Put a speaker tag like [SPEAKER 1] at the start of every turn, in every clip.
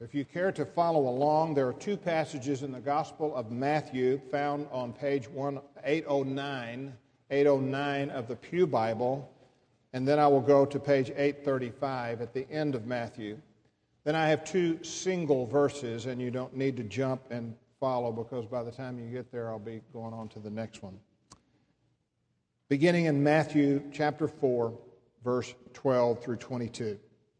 [SPEAKER 1] If you care to follow along, there are two passages in the Gospel of Matthew found on page 809 of the Pew Bible, and then I will go to page 835 at the end of Matthew. Then I have two single verses, and you don't need to jump and follow because by the time you get there, I'll be going on to the next one. Beginning in Matthew chapter 4, verse 12 through 22.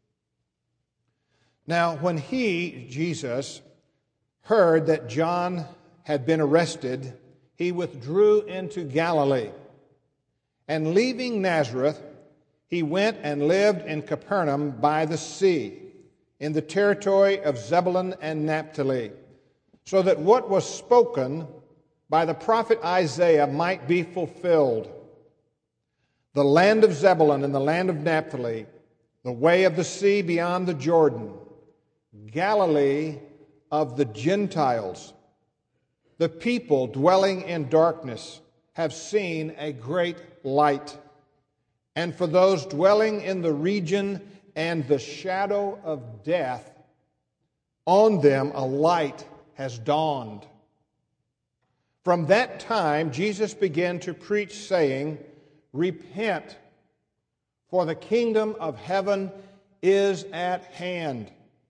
[SPEAKER 1] Now, when he, Jesus, heard that John had been arrested, he withdrew into Galilee. And leaving Nazareth, he went and lived in Capernaum by the sea, in the territory of Zebulun and Naphtali, so that what was spoken by the prophet Isaiah might be fulfilled. The land of Zebulun and the land of Naphtali, the way of the sea beyond the Jordan, Galilee of the Gentiles. The people dwelling in darkness have seen a great light. And for those dwelling in the region and the shadow of death, on them a light has dawned. From that time, Jesus began to preach, saying, "Repent, for the kingdom of heaven is at hand."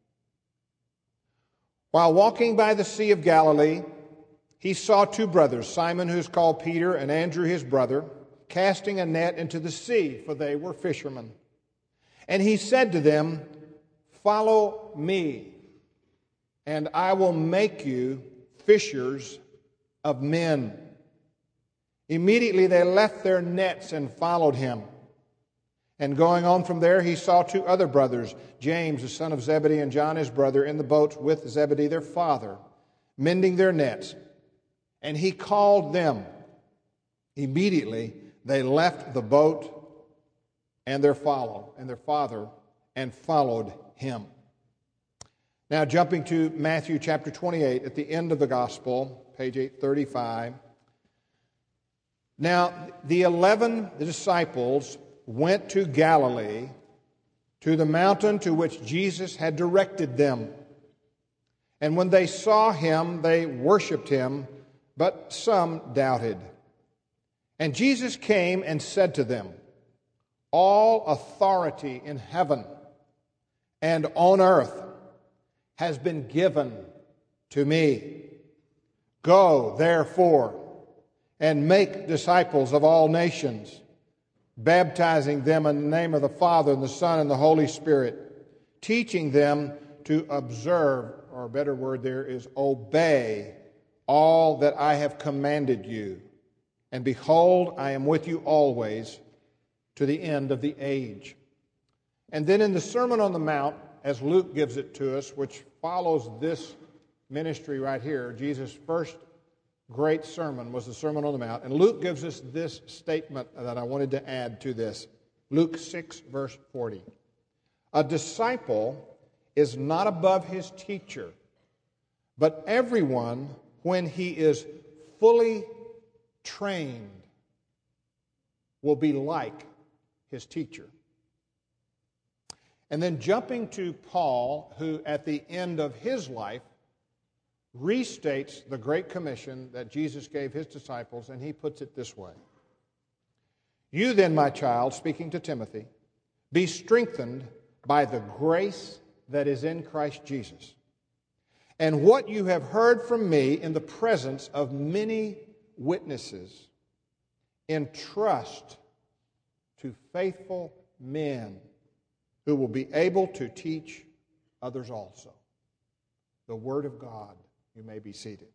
[SPEAKER 1] While walking by the Sea of Galilee, he saw two brothers, Simon, who is called Peter, and Andrew, his brother, casting a net into the sea, for they were fishermen. And he said to them, "Follow me, and I will make you fishers of men." Immediately they left their nets and followed him. And going on from there, he saw two other brothers, James, the son of Zebedee, and John, his brother, in the boats with Zebedee, their father, mending their nets. And he called them. Immediately they left the boat and their father, and followed him. Now, jumping to Matthew chapter 28, at the end of the gospel, page 835. Now, the disciples went to Galilee, to the mountain to which Jesus had directed them. And when they saw him, they worshipped him, but some doubted. And Jesus came and said to them, "All authority in heaven and on earth has been given to me. Go, therefore, and make disciples of all nations, baptizing them in the name of the Father and the Son and the Holy Spirit, teaching them to observe," or a better word there is obey, "all that I have commanded you. And behold, I am with you always to the end of the age." And then in the Sermon on the Mount, as Luke gives it to us, which follows this ministry right here, Jesus' first great sermon was the Sermon on the Mount. And Luke gives us this statement that I wanted to add to this. Luke 6, verse 40. "A disciple is not above his teacher, but everyone, when he is fully trained, will be like his teacher." And then jumping to Paul, who at the end of his life restates the Great Commission that Jesus gave his disciples, and he puts it this way. "You then, my child," speaking to Timothy, "be strengthened by the grace that is in Christ Jesus. And what you have heard from me in the presence of many witnesses, entrust to faithful men who will be able to teach others also." The Word of God. You may be seated.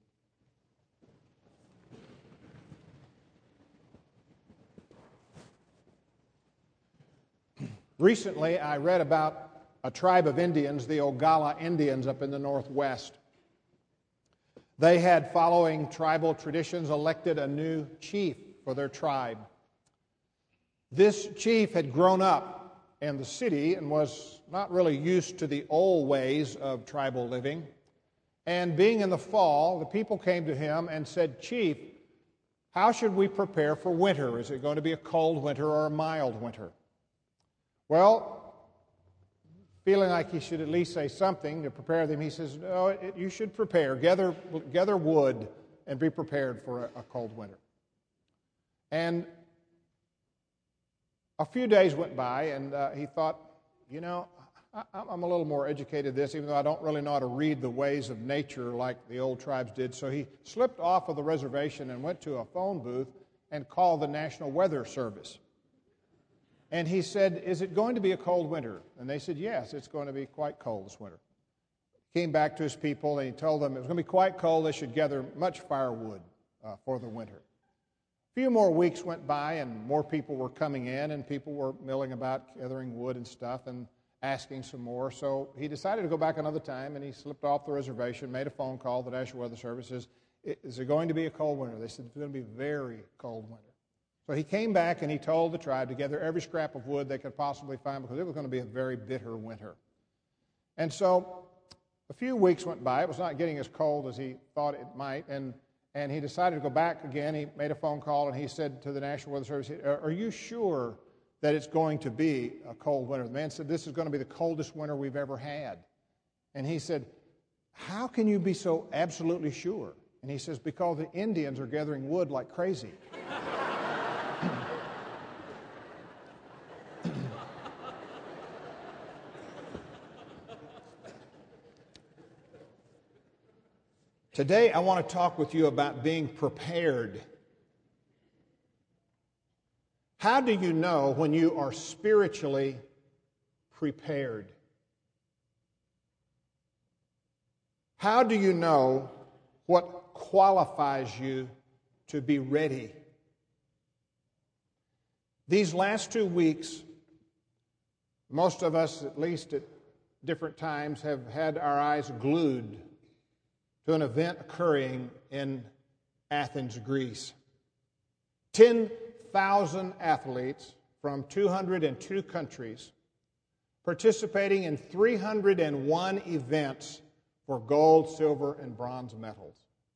[SPEAKER 1] Recently, I read about a tribe of Indians, the Oglala Indians up in the Northwest. They had, following tribal traditions, elected a new chief for their tribe. This chief had grown up in the city and was not really used to the old ways of tribal living. And being in the fall, the people came to him and said, "Chief, how should we prepare for winter? Is it going to be a cold winter or a mild winter?" Well, feeling like he should at least say something to prepare them, he says, "No, you should prepare. Gather wood and be prepared for a cold winter." And a few days went by, and he thought, I'm a little more educated this, even though I don't really know how to read the ways of nature like the old tribes did. So he slipped off of the reservation and went to a phone booth and called the National Weather Service. And he said, "Is it going to be a cold winter?" And they said, "Yes, it's going to be quite cold this winter." Came back to his people, and he told them it was going to be quite cold. They should gather much firewood for the winter. A few more weeks went by, and more people were coming in, and people were milling about gathering wood and stuff and asking some more. So he decided to go back another time, and he slipped off the reservation, made a phone call to the National Weather Service, says, "Is it going to be a cold winter?" They said, "It's going to be a very cold winter." So he came back and he told the tribe to gather every scrap of wood they could possibly find because it was going to be a very bitter winter. And so a few weeks went by. It was not getting as cold as he thought it might, and he decided to go back again. He made a phone call and he said to the National Weather Service, "Are you sure that it's going to be a cold winter?" The man said, "This is going to be the coldest winter we've ever had." And he said, "How can you be so absolutely sure?" And he says, "Because the Indians are gathering wood like crazy." Today, I want to talk with you about being prepared. How do you know when you are spiritually prepared? How do you know what qualifies you to be ready? These last 2 weeks, most of us, at least at different times, have had our eyes glued to an event occurring in Athens, Greece. 10,000 athletes from 202 countries participating in 301 events for gold, silver, and bronze medals.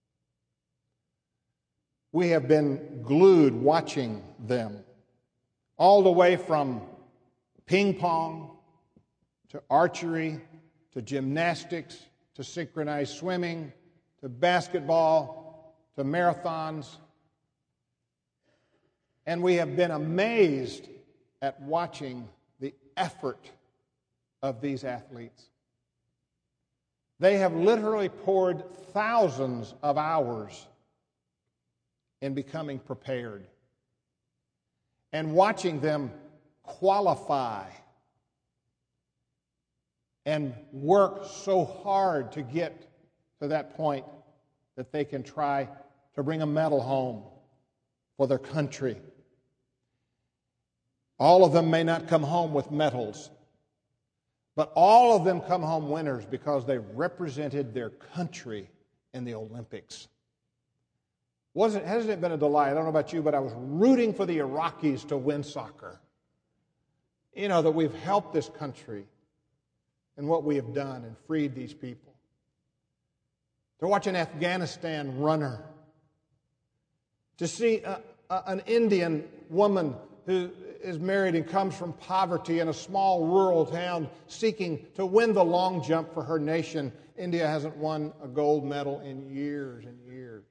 [SPEAKER 1] We have been glued watching them, all the way from ping pong to archery to gymnastics to synchronized swimming to basketball to marathons. And we have been amazed at watching the effort of these athletes. They have literally poured thousands of hours in becoming prepared. And watching them qualify and work so hard to get to that point that they can try to bring a medal home for their country. All of them may not come home with medals, but all of them come home winners because they represented their country in the Olympics. Hasn't it been a delight? I don't know about you, but I was rooting for the Iraqis to win soccer. That we've helped this country in what we have done and freed these people. To watch an Afghanistan runner. To see an Indian woman who is married and comes from poverty in a small rural town seeking to win the long jump for her nation. India hasn't won a gold medal in years and years.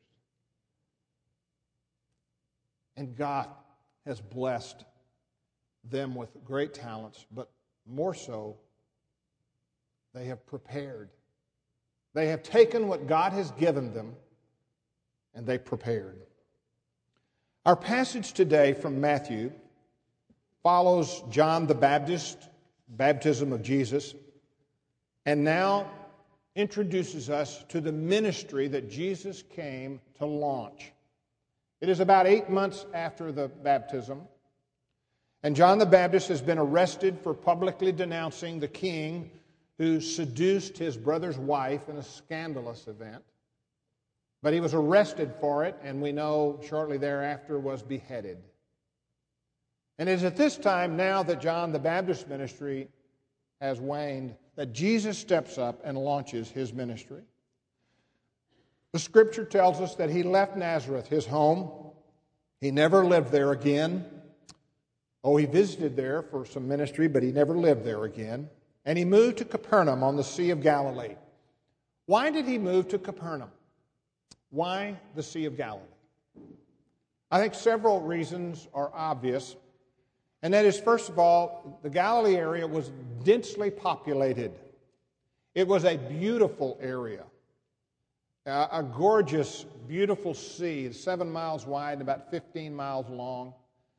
[SPEAKER 1] And God has blessed them with great talents, but more so, they have prepared. They have taken what God has given them, and they prepared. Our passage today from Matthew follows John the Baptist, baptism of Jesus, and now introduces us to the ministry that Jesus came to launch. It is about 8 months after the baptism, and John the Baptist has been arrested for publicly denouncing the king who seduced his brother's wife in a scandalous event. But he was arrested for it, and we know shortly thereafter was beheaded. And it is at this time now that John the Baptist's ministry has waned that Jesus steps up and launches his ministry. The Scripture tells us that he left Nazareth, his home. He never lived there again. He visited there for some ministry, but he never lived there again. and he moved to Capernaum on the Sea of Galilee. Why did he move to Capernaum? Why the Sea of Galilee? I think several reasons are obvious, and that is, first of all, the Galilee area was densely populated. It was a beautiful area, a gorgeous, beautiful sea, 7 miles wide and about 15 miles long.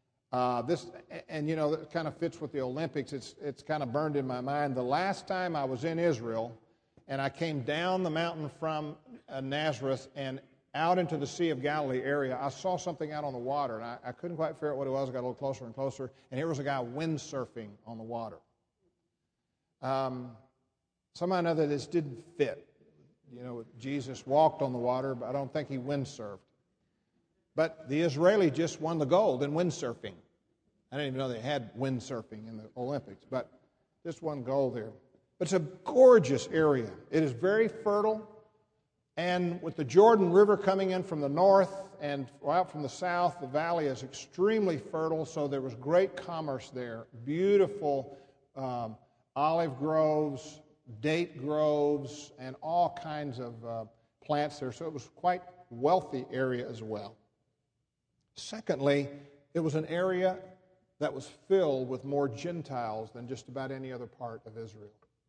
[SPEAKER 1] That kind of fits with the Olympics. It's kind of burned in my mind. The last time I was in Israel, and I came down the mountain from Nazareth and out into the Sea of Galilee area, I saw something out on the water, and I couldn't quite figure out what it was. I got a little closer and closer, and here was a guy windsurfing on the water. Somehow or another, this didn't fit. Jesus walked on the water, but I don't think he windsurfed. But the Israeli just won the gold in windsurfing. I didn't even know they had windsurfing in the Olympics, but just won gold there. But it's a gorgeous area. It is very fertile. And with the Jordan River coming in from the north and out from the south, the valley is extremely fertile, so there was great commerce there. Beautiful olive groves, date groves, and all kinds of plants there. So it was quite a wealthy area as well. Secondly, it was an area that was filled with more Gentiles than just about any other part of Israel.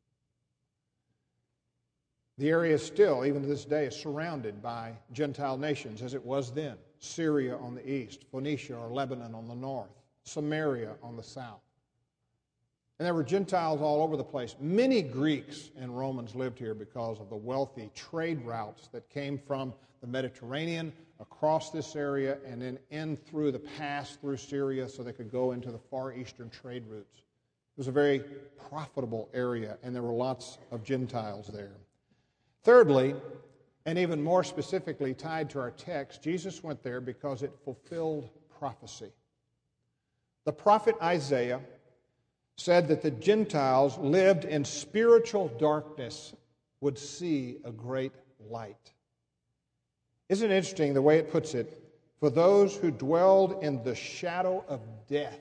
[SPEAKER 1] The area still, even to this day, is surrounded by Gentile nations, as it was then. Syria on the east, Phoenicia or Lebanon on the north, Samaria on the south. And there were Gentiles all over the place. Many Greeks and Romans lived here because of the wealthy trade routes that came from the Mediterranean across this area and then in through the pass through Syria so they could go into the Far Eastern trade routes. It was a very profitable area, and there were lots of Gentiles there. Thirdly, and even more specifically tied to our text, Jesus went there because it fulfilled prophecy. The prophet Isaiah said that the Gentiles lived in spiritual darkness would see a great light. Isn't it interesting the way it puts it? For those who dwelled in the shadow of death,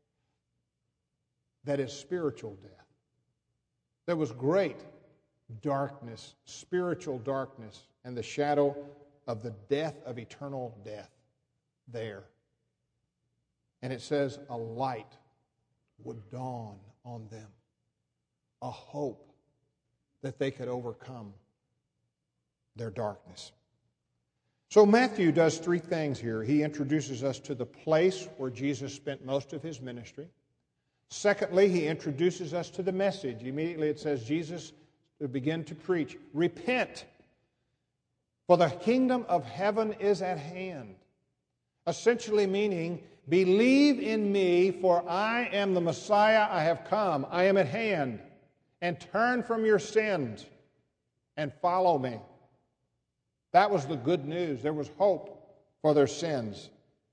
[SPEAKER 1] that is spiritual death. There was great darkness, spiritual darkness, and the shadow of the death of eternal death there. And it says a light would dawn on them, a hope that they could overcome their darkness. So Matthew does three things here. He introduces us to the place where Jesus spent most of his ministry. Secondly, he introduces us to the message. Immediately it says Jesus would begin to preach, repent, for the kingdom of heaven is at hand. Essentially meaning, believe in me, for I am the Messiah, I have come, I am at hand, and turn from your sins and follow me. That was the good news. There was hope for their sins.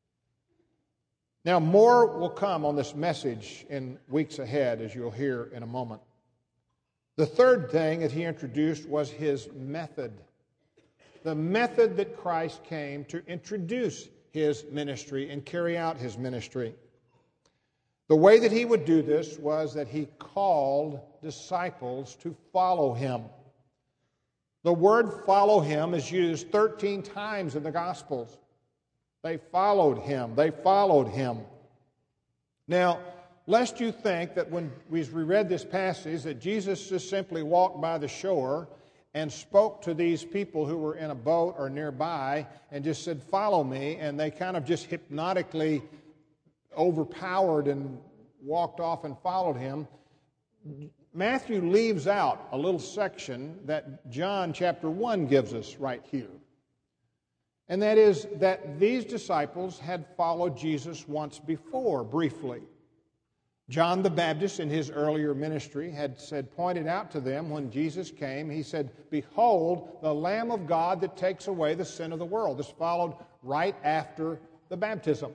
[SPEAKER 1] Now, more will come on this message in weeks ahead, as you'll hear in a moment. The third thing that he introduced was his method. The method that Christ came to introduce his ministry and carry out his ministry. The way that he would do this was that he called disciples to follow him. The word follow him is used 13 times in the Gospels. They followed him. They followed him. Now, lest you think that when we read this passage that Jesus just simply walked by the shore and spoke to these people who were in a boat or nearby and just said, follow me, and they kind of just hypnotically overpowered and walked off and followed him. Matthew leaves out a little section that John chapter 1 gives us right here. And that is that these disciples had followed Jesus once before, briefly. John the Baptist in his earlier ministry had pointed out to them when Jesus came, he said, behold, the Lamb of God that takes away the sin of the world. This followed right after the baptism.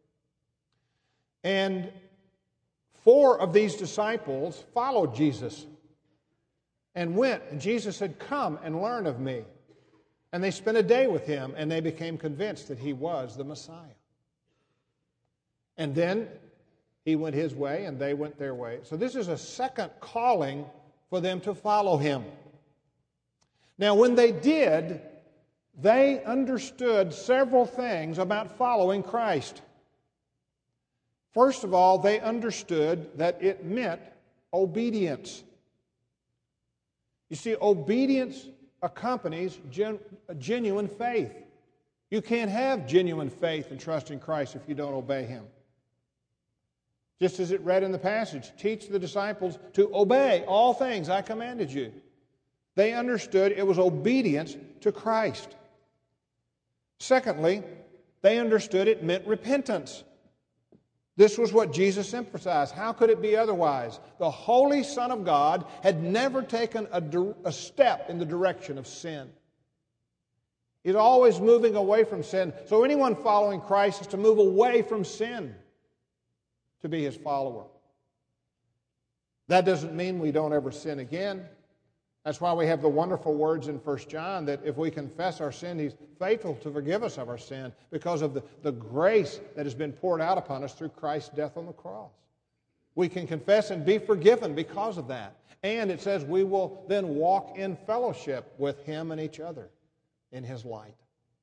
[SPEAKER 1] And 4 of these disciples followed Jesus and went, and Jesus said, come and learn of me. And they spent a day with him, and they became convinced that he was the Messiah. And then He went his way and they went their way. So this is a second calling for them to follow him. Now, when they did, they understood several things about following Christ. First of all, they understood that it meant obedience. You see, obedience accompanies genuine faith. You can't have genuine faith and trust in Christ if you don't obey him. Just as it read in the passage, teach the disciples to obey all things I commanded you. They understood it was obedience to Christ. Secondly, they understood it meant repentance. This was what Jesus emphasized. How could it be otherwise? The Holy Son of God had never taken a step in the direction of sin. He's always moving away from sin. So anyone following Christ is to move away from sin to be his follower. That doesn't mean we don't ever sin again. That's why we have the wonderful words in 1 John that if we confess our sin, he's faithful to forgive us of our sin because of the grace that has been poured out upon us through Christ's death on the cross. We can confess and be forgiven because of that. And it says we will then walk in fellowship with him and each other in his light.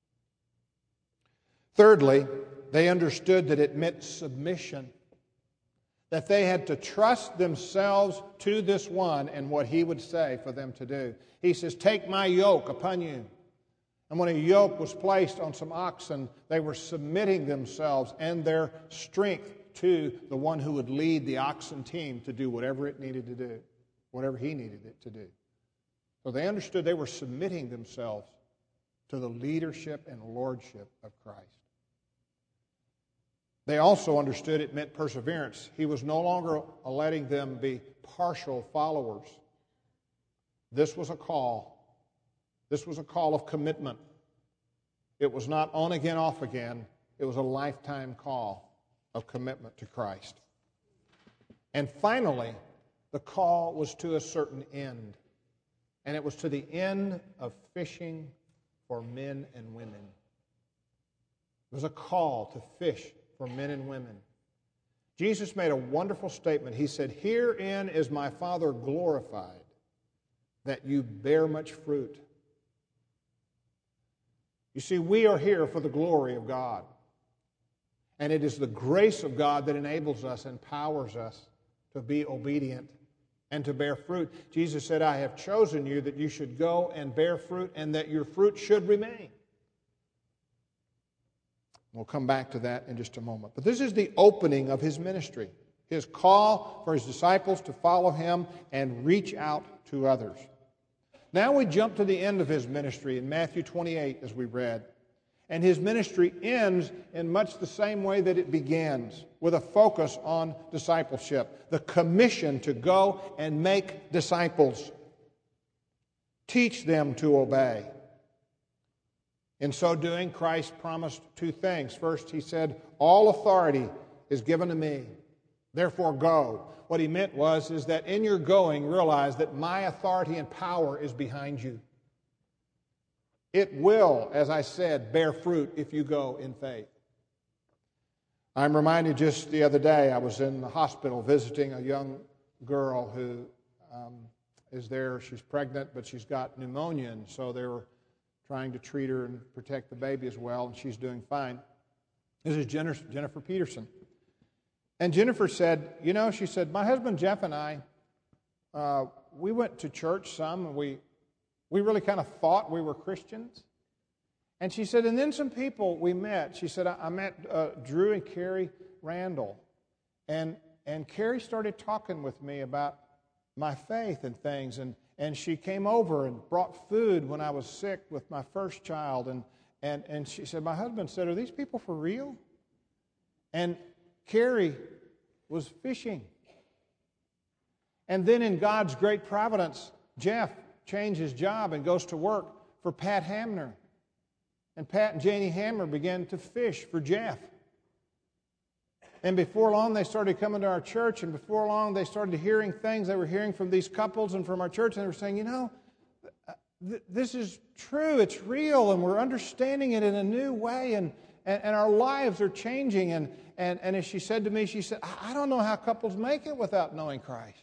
[SPEAKER 1] Thirdly, they understood that it meant submission. That they had to trust themselves to this one and what he would say for them to do. He says, take my yoke upon you. And when a yoke was placed on some oxen, they were submitting themselves and their strength to the one who would lead the oxen team to do whatever it needed to do, whatever he needed it to do. So they understood they were submitting themselves to the leadership and lordship of Christ. They also understood it meant perseverance. He was no longer letting them be partial followers. This was a call. This was a call of commitment. It was not on again, off again. It was a lifetime call of commitment to Christ. And finally, the call was to a certain end. And it was to the end of fishing for men and women. It was a call to fish for men and women. Jesus made a wonderful statement. He said, herein is my Father glorified, that you bear much fruit. You see, we are here for the glory of God. And it is the grace of God that enables us, empowers us to be obedient and to bear fruit. Jesus said, I have chosen you that you should go and bear fruit and that your fruit should remain. We'll come back to that in just a moment. But this is the opening of his ministry, his call for his disciples to follow him and reach out to others. Now we jump to the end of his ministry in Matthew 28, as we read. And his ministry ends in much the same way that it begins, with a focus on discipleship, the commission to go and make disciples. Teach them to obey. In so doing, Christ promised two things. First, he said, all authority is given to me, therefore go. What he meant is that in your going, realize that my authority and power is behind you. It will, as I said, bear fruit if you go in faith. I'm reminded just the other day, I was in the hospital visiting a young girl who is there. She's pregnant, but she's got pneumonia, and so they were trying to treat her and protect the baby as well, and she's doing fine. This is Jennifer Peterson. And Jennifer said, she said, my husband Jeff and I, we went to church some, and we really kind of thought we were Christians. And she said, and then some people we met. She said, I met Drew and Carrie Randall. And Carrie started talking with me about my faith and things, and she came over and brought food when I was sick with my first child. And she said, my husband said, are these people for real? And Carrie was fishing. And then in God's great providence, Jeff changed his job and goes to work for Pat Hamner. And Pat and Janie Hamner began to fish for Jeff. And before long, they started coming to our church, and before long, they started hearing things they were hearing from these couples and from our church, and they were saying, this is true, it's real, and we're understanding it in a new way, and and our lives are changing. And as she said to me, she said, I don't know how couples make it without knowing Christ.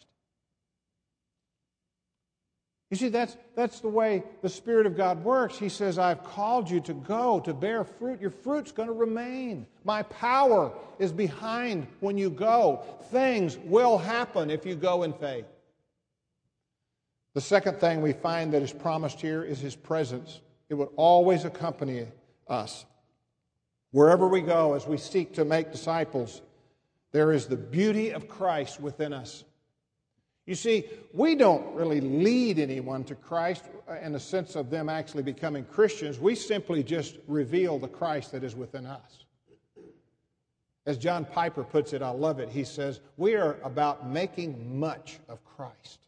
[SPEAKER 1] You see, that's the way the Spirit of God works. He says, I've called you to go, to bear fruit. Your fruit's going to remain. My power is behind when you go. Things will happen if you go in faith. The second thing we find that is promised here is His presence. It would always accompany us. Wherever we go, as we seek to make disciples, there is the beauty of Christ within us. You see, we don't really lead anyone to Christ in the sense of them actually becoming Christians. We simply just reveal the Christ that is within us. As John Piper puts it, I love it. He says, we are about making much of Christ.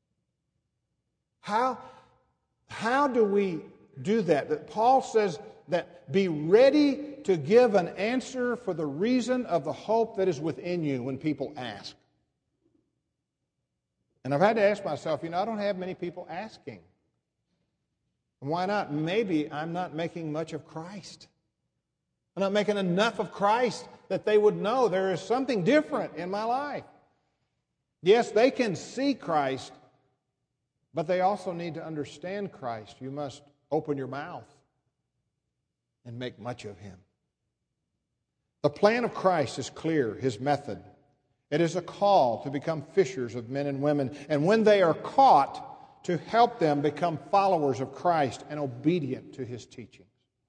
[SPEAKER 1] How do we do that? That Paul says that be ready to give an answer for the reason of the hope that is within you when people ask. And I've had to ask myself, I don't have many people asking. Why not? Maybe I'm not making much of Christ. I'm not making enough of Christ that they would know there is something different in my life. Yes, they can see Christ, but they also need to understand Christ. You must open your mouth and make much of Him. The plan of Christ is clear, His method. It is a call to become fishers of men and women, and when they are caught, to help them become followers of Christ and obedient to His teachings.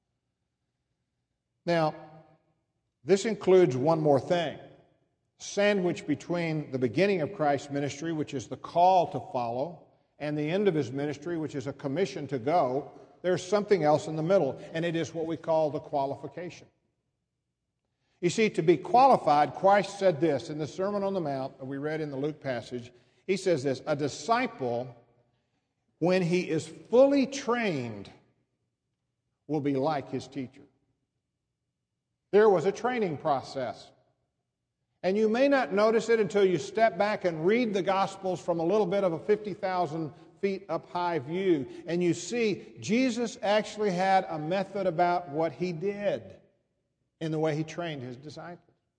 [SPEAKER 1] Now, this includes one more thing. Sandwiched between the beginning of Christ's ministry, which is the call to follow, and the end of His ministry, which is a commission to go, there's something else in the middle, and it is what we call the qualification. You see, to be qualified, Christ said this in the Sermon on the Mount that we read in the Luke passage. He says this, a disciple, when he is fully trained, will be like his teacher. There was a training process. And you may not notice it until you step back and read the Gospels from a little bit of a 50,000 feet up high view. And you see Jesus actually had a method about what He did in the way He trained His disciples.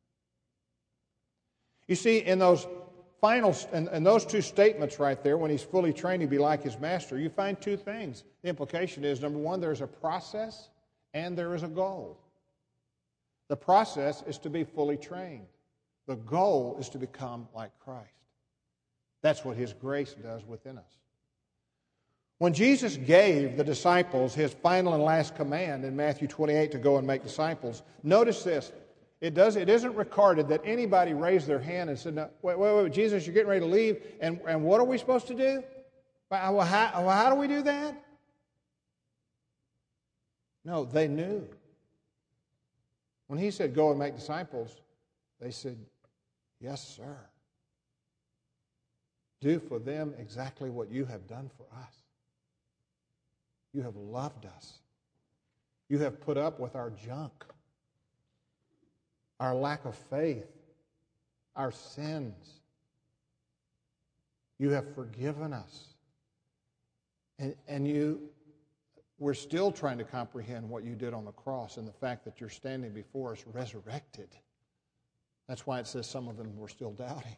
[SPEAKER 1] You see, in those those two statements right there, when He's fully trained, He'll be like His Master, you find two things. The implication is, number one, there's a process and there is a goal. The process is to be fully trained. The goal is to become like Christ. That's what His grace does within us. When Jesus gave the disciples His final and last command in Matthew 28 to go and make disciples, notice this. It isn't recorded that anybody raised their hand and said, no, wait, Jesus, you're getting ready to leave, and what are we supposed to do? Well, how do we do that? No, they knew. When He said, go and make disciples, they said, yes, sir. Do for them exactly what you have done for us. You have loved us. You have put up with our junk, our lack of faith, our sins. You have forgiven us. And we're still trying to comprehend what you did on the cross and the fact that you're standing before us resurrected. That's why it says some of them were still doubting.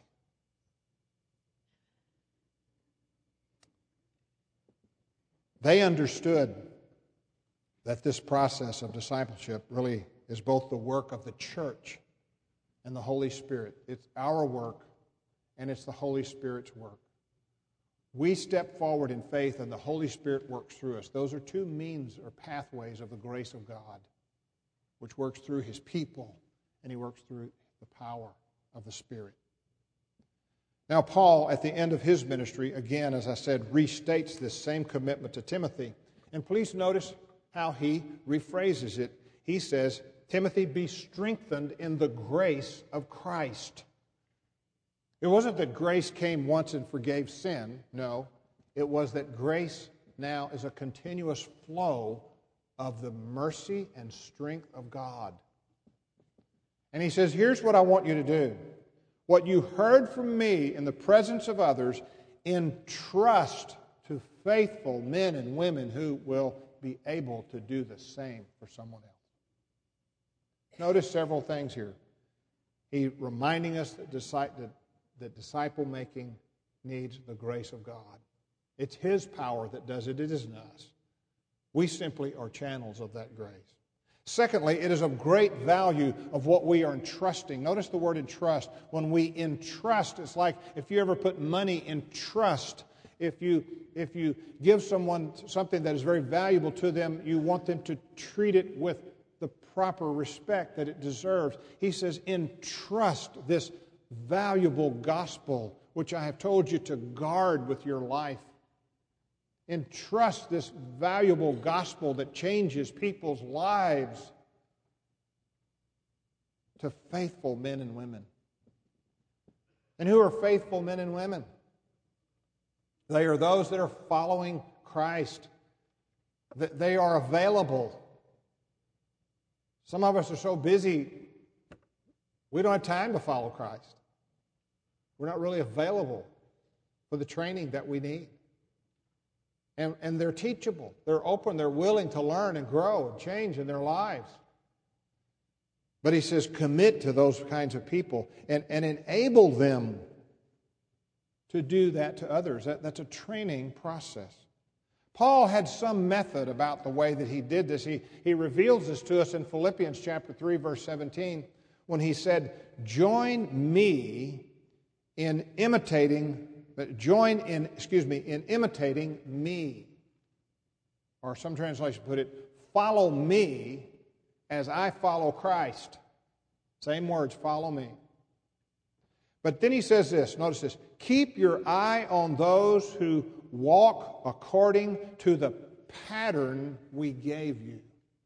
[SPEAKER 1] They understood that this process of discipleship really is both the work of the church and the Holy Spirit. It's our work and it's the Holy Spirit's work. We step forward in faith and the Holy Spirit works through us. Those are two means or pathways of the grace of God, which works through His people and He works through the power of the Spirit. Now, Paul, at the end of his ministry, again, as I said, restates this same commitment to Timothy. And please notice how he rephrases it. He says, Timothy, be strengthened in the grace of Christ. It wasn't that grace came once and forgave sin. No, it was that grace now is a continuous flow of the mercy and strength of God. And he says, here's what I want you to do. What you heard from me in the presence of others, entrust to faithful men and women who will be able to do the same for someone else. Notice several things here. He's reminding us that disciple making needs the grace of God. It's His power that does it. It isn't us. We simply are channels of that grace. Secondly, it is of great value of what we are entrusting. Notice the word entrust. When we entrust, it's like if you ever put money in trust. If you give someone something that is very valuable to them, you want them to treat it with the proper respect that it deserves. He says, entrust this valuable gospel, which I have told you to guard with your life. Entrust this valuable gospel that changes people's lives to faithful men and women. And who are faithful men and women? They are those that are following Christ. They are available. Some of us are so busy, we don't have time to follow Christ. We're not really available for the training that we need. And they're teachable. They're open. They're willing to learn and grow and change in their lives. But he says commit to those kinds of people and enable them to do that to others. That's a training process. Paul had some method about the way that he did this. He reveals this to us in Philippians chapter 3, verse 17, when he said, join in imitating me. Or some translations put it, follow me as I follow Christ. Same words, follow me. But then he says this, notice this, keep your eye on those who walk according to the pattern we gave you.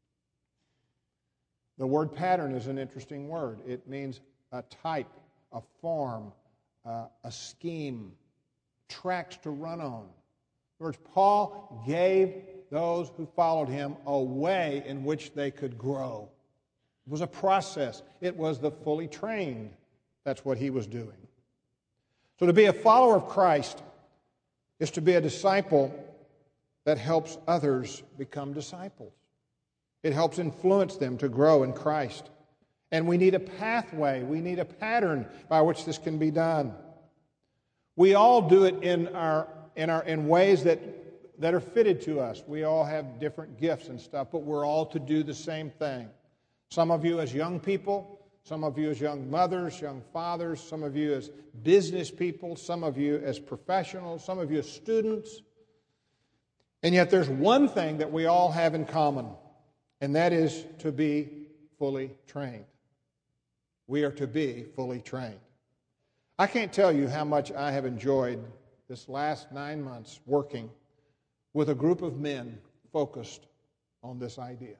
[SPEAKER 1] The word pattern is an interesting word. It means a type, a form, a scheme, tracks to run on. In other words, Paul gave those who followed him a way in which they could grow. It was a process. It was the fully trained. That's what he was doing. So to be a follower of Christ is to be a disciple that helps others become disciples. It helps influence them to grow in Christ. And we need a pathway. We need a pattern by which this can be done. We all do it in ways that are fitted to us. We all have different gifts and stuff, but we're all to do the same thing. Some of you as young people, some of you as young mothers, young fathers, some of you as business people, some of you as professionals, some of you as students. And yet there's one thing that we all have in common, and that is to be fully trained. We are to be fully trained. I can't tell you how much I have enjoyed this last 9 months working with a group of men focused on this idea.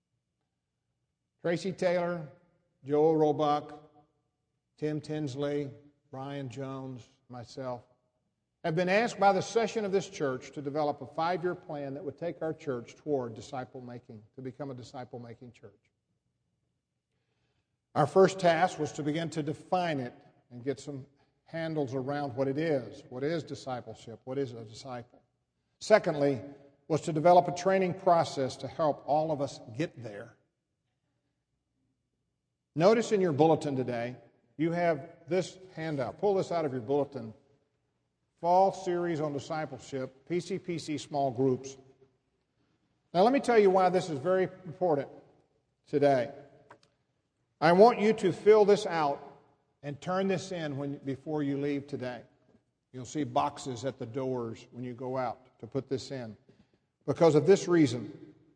[SPEAKER 1] Tracy Taylor, Joel Roebuck, Tim Tinsley, Brian Jones, myself, have been asked by the session of this church to develop a 5-year plan that would take our church toward disciple-making, to become a disciple-making church. Our first task was to begin to define it and get some handles around what it is. What is discipleship? What is a disciple? Secondly, was to develop a training process to help all of us get there. Notice in your bulletin today, you have this handout. Pull this out of your bulletin. Fall Series on Discipleship, PCPC Small Groups. Now let me tell you why this is very important today. I want you to fill this out and turn this in before you leave today. You'll see boxes at the doors when you go out to put this in. Because of this reason,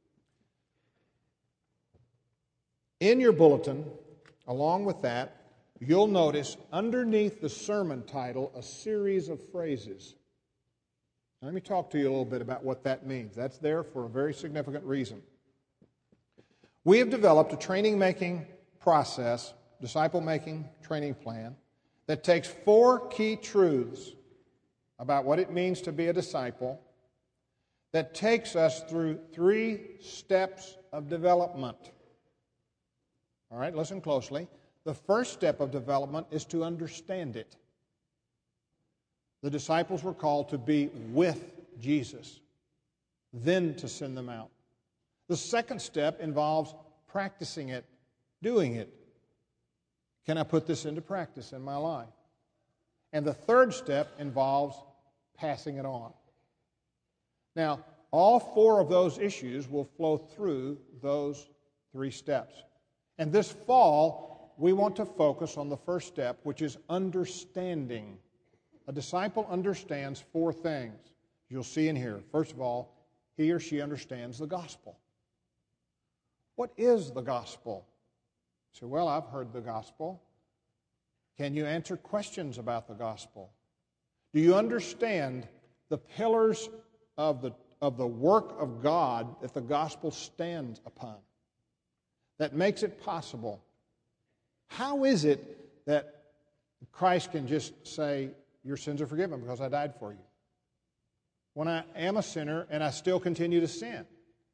[SPEAKER 1] in your bulletin, along with that, you'll notice underneath the sermon title a series of phrases. Now, let me talk to you a little bit about what that means. That's there for a very significant reason. We have developed a training-making process, disciple-making training plan, that takes 4 key truths about what it means to be a disciple, that takes us through 3 steps of development. All right, listen closely. The first step of development is to understand it. The disciples were called to be with Jesus, then to send them out. The second step involves practicing it, doing it? Can I put this into practice in my life? And the third step involves passing it on. Now, all four of those issues will flow through those three steps. And this fall, we want to focus on the first step, which is understanding. A disciple understands four things. You'll see in here. First of all, he or she understands the gospel. What is the gospel? You say, well, I've heard the gospel. Can you answer questions about the gospel? Do you understand the pillars of the work of God that the gospel stands upon, that makes it possible? How is it that Christ can just say, your sins are forgiven because I died for you, when I am a sinner and I still continue to sin?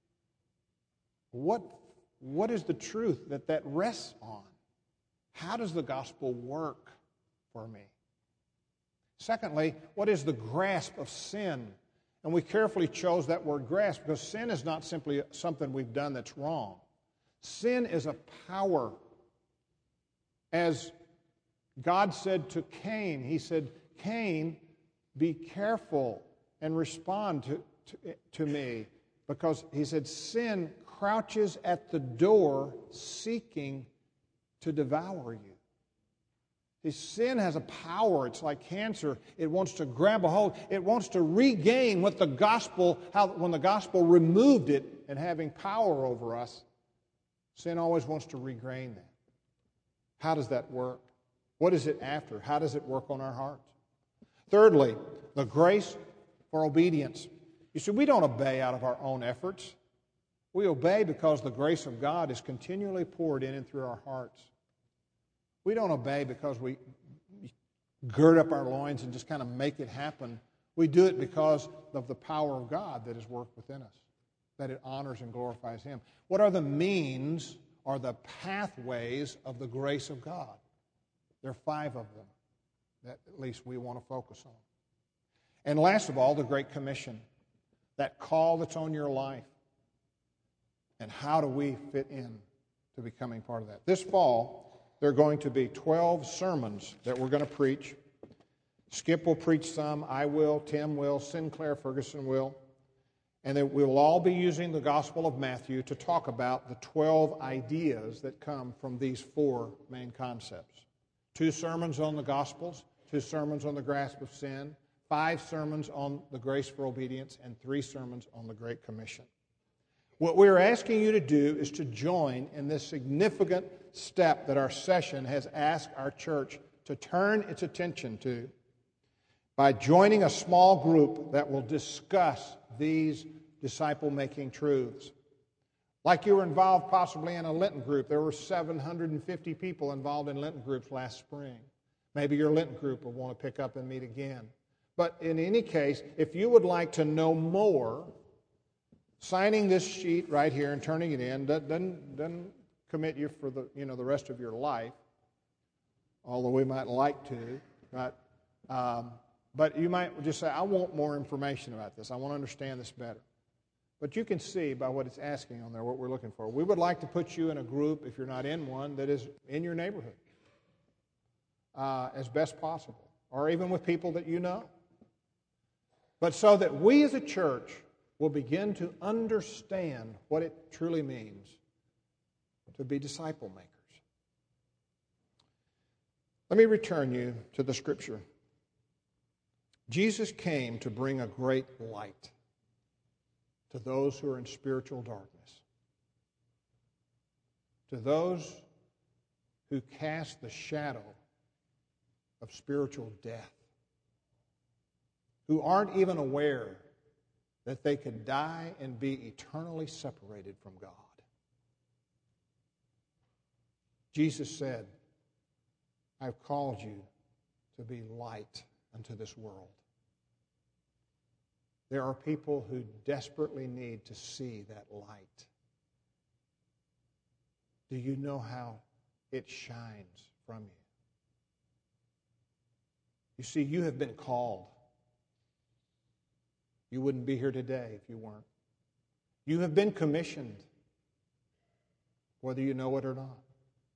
[SPEAKER 1] What is the truth that rests on? How does the gospel work for me? Secondly, what is the grasp of sin? And we carefully chose that word grasp because sin is not simply something we've done that's wrong. Sin is a power. As God said to Cain, He said, Cain, be careful and respond to me, because He said, sin crouches at the door seeking to devour you. His sin has a power. It's like cancer. It wants to grab a hold. It wants to regain what the gospel, when the gospel removed it and having power over us, sin always wants to regain that. How does that work? What is it after? How does it work on our hearts? Thirdly, the grace for obedience. You see, we don't obey out of our own efforts. We obey because the grace of God is continually poured in and through our hearts. We don't obey because we gird up our loins and just kind of make it happen. We do it because of the power of God that is worked within us, that it honors and glorifies Him. What are the means or the pathways of the grace of God? There are 5 of them that at least we want to focus on. And last of all, the Great Commission, that call that's on your life. And how do we fit in to becoming part of that? This fall, there are going to be 12 sermons that we're going to preach. Skip will preach some, I will, Tim will, Sinclair Ferguson will. And then we'll all be using the Gospel of Matthew to talk about the 12 ideas that come from these 4 main concepts. 2 sermons on the Gospels, 2 sermons on the grasp of sin, 5 sermons on the grace for obedience, and 3 sermons on the Great Commission. What we're asking you to do is to join in this significant step that our session has asked our church to turn its attention to by joining a small group that will discuss these disciple-making truths. Like you were involved possibly in a Lenten group. There were 750 people involved in Lenten groups last spring. Maybe your Lenten group will want to pick up and meet again. But in any case, if you would like to know more, signing this sheet right here and turning it in doesn't commit you for the rest of your life, although we might like to. But you might just say, I want more information about this. I want to understand this better. But you can see by what it's asking on there what we're looking for. We would like to put you in a group, if you're not in one, that is in your neighborhood as best possible, or even with people that you know. But so that we as a church will begin to understand what it truly means to be disciple makers. Let me return you to the Scripture. Jesus came to bring a great light to those who are in spiritual darkness, to those who cast the shadow of spiritual death, who aren't even aware that they could die and be eternally separated from God. Jesus said, I've called you to be light unto this world. There are people who desperately need to see that light. Do you know how it shines from you? You see, you have been called. You wouldn't be here today if you weren't. You have been commissioned, whether you know it or not.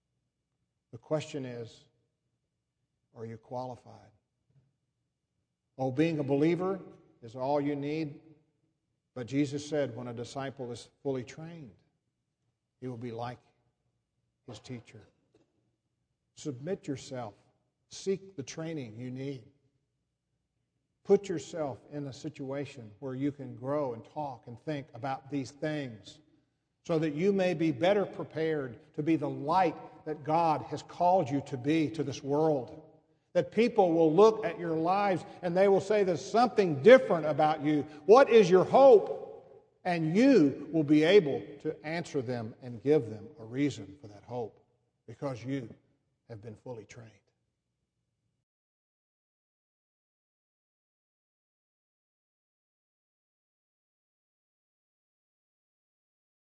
[SPEAKER 1] The question is, are you qualified? Oh, being a believer is all you need. But Jesus said when a disciple is fully trained, he will be like his teacher. Submit yourself. Seek the training you need. Put yourself in a situation where you can grow and talk and think about these things so that you may be better prepared to be the light that God has called you to be to this world. That people will look at your lives and they will say there's something different about you. What is your hope? And you will be able to answer them and give them a reason for that hope because you have been fully trained.